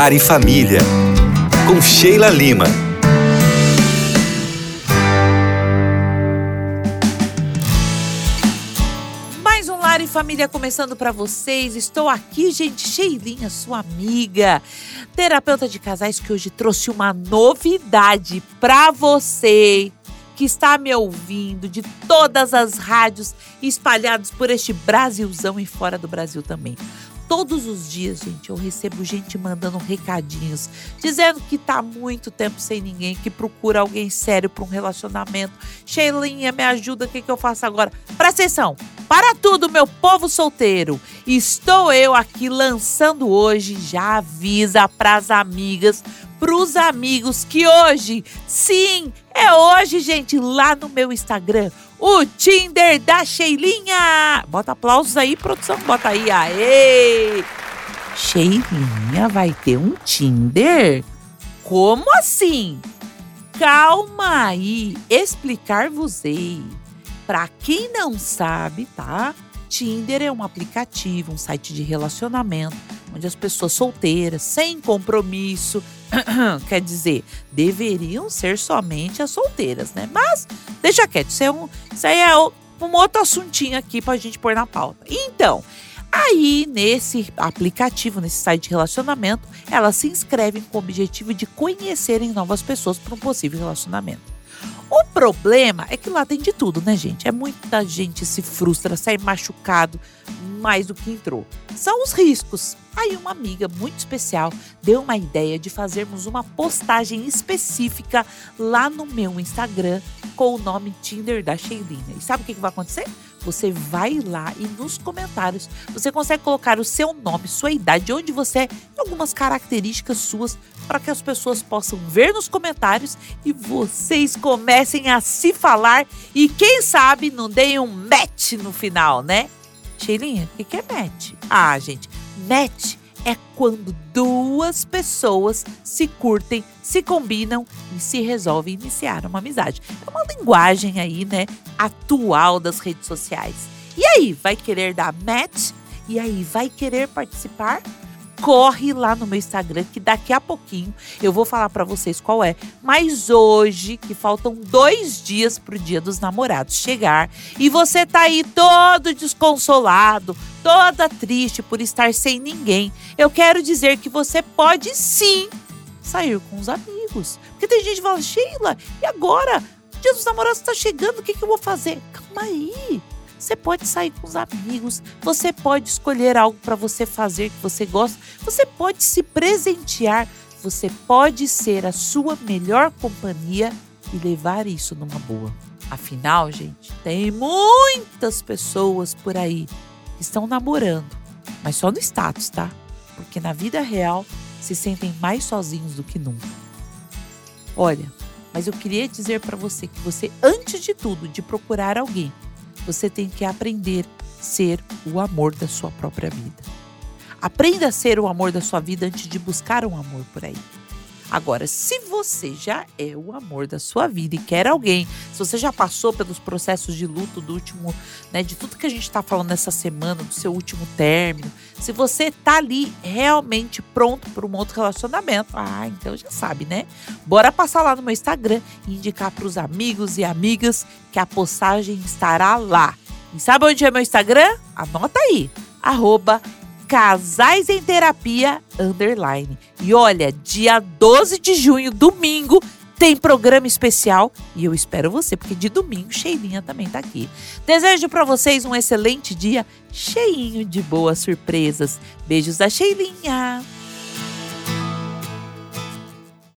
Lar e Família, com Sheila Lima. Mais um Lar e Família começando para vocês. Estou aqui, gente, Sheilinha, sua amiga, terapeuta de casais, que hoje trouxe uma novidade para você que está me ouvindo de todas as rádios espalhadas por este Brasilzão e fora do Brasil também. Todos os dias, gente, eu recebo gente mandando recadinhos, dizendo que tá há muito tempo sem ninguém, que procura alguém sério para um relacionamento. Sheilinha, me ajuda, o que eu faço agora? Presta atenção, para tudo, meu povo solteiro. Estou eu aqui lançando hoje, já avisa pras amigas, pros amigos, que hoje, sim, é hoje, gente, lá no meu Instagram, o Tinder da Sheilinha. Bota aplausos aí, produção, bota aí, aê! Sheilinha vai ter um Tinder? Como assim? Calma aí, explicar-vos-ei. Pra quem não sabe, tá? Tinder é um aplicativo, um site de relacionamento, onde as pessoas solteiras, sem compromisso, quer dizer, deveriam ser somente as solteiras, né? Mas deixa quieto, isso aí é um outro assuntinho aqui pra gente pôr na pauta. Então, aí nesse aplicativo, nesse site de relacionamento, elas se inscrevem com o objetivo de conhecerem novas pessoas para um possível relacionamento. O problema é que lá tem de tudo, né, gente? Muita gente se frustra, sai machucado mais do que entrou. São os riscos. Aí uma amiga muito especial deu uma ideia de fazermos uma postagem específica lá no meu Instagram com o nome Tinder da Sheilinha. E sabe o que vai acontecer? Você vai lá e nos comentários você consegue colocar o seu nome, sua idade, onde você é, e algumas características suas para que as pessoas possam ver nos comentários e vocês comecem a se falar e quem sabe não deem um match no final, né? Sheilinha, o que é match? Ah, gente, match é quando duas pessoas se curtem, se combinam e se resolvem iniciar uma amizade. É uma linguagem aí, né, atual das redes sociais. E aí, vai querer dar match? E aí, vai querer participar? Corre lá no meu Instagram que daqui a pouquinho eu vou falar pra vocês qual é. Mas hoje, que faltam 2 dias pro Dia dos Namorados chegar e você tá aí todo desconsolado, toda triste por estar sem ninguém, eu quero dizer que você pode sim sair com os amigos. Porque tem gente que fala, Sheila, e agora? O Dia dos Namorados tá chegando, o que eu vou fazer? Calma aí. Você pode sair com os amigos, você pode escolher algo para você fazer que você gosta, você pode se presentear, você pode ser a sua melhor companhia e levar isso numa boa. Afinal, gente, tem muitas pessoas por aí que estão namorando, mas só no status, tá? Porque na vida real se sentem mais sozinhos do que nunca. Olha, mas eu queria dizer para você que você, antes de tudo, de procurar alguém, você tem que aprender a ser o amor da sua própria vida. Aprenda a ser o amor da sua vida antes de buscar um amor por aí. Agora, se você já é o amor da sua vida e quer alguém, se você já passou pelos processos de luto do último, né, de tudo que a gente está falando nessa semana, do seu último término, se você tá ali realmente pronto para um outro relacionamento, então já sabe, né? Bora passar lá no meu Instagram e indicar para os amigos e amigas que a postagem estará lá. E sabe onde é meu Instagram? Anota aí, @Casais em Terapia _ E olha, dia 12 de junho, domingo, tem programa especial e eu espero você, porque de domingo Sheilinha também tá aqui. Desejo para vocês um excelente dia, cheinho de boas surpresas. Beijos da Sheilinha!